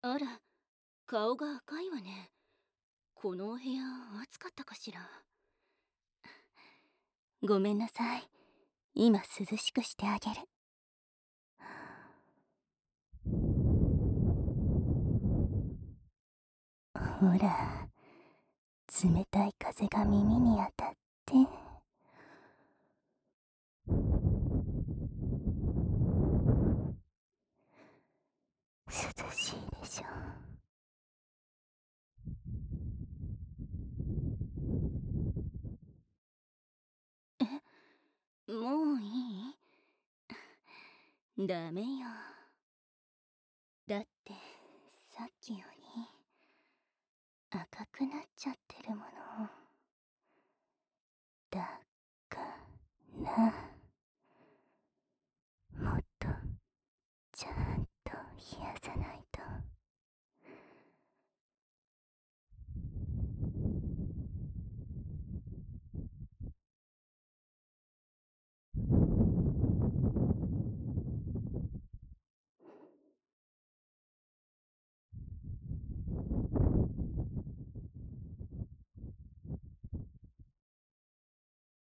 あら、顔が赤いわね。このお部屋暑かったかしら。ごめんなさい。今涼しくしてあげる。ほら、冷たい風が耳に当たって。涼しいでしょ。もういい？ダメよ。だってさっきより赤くなっちゃってるもの。だからもっとちゃんと冷やさない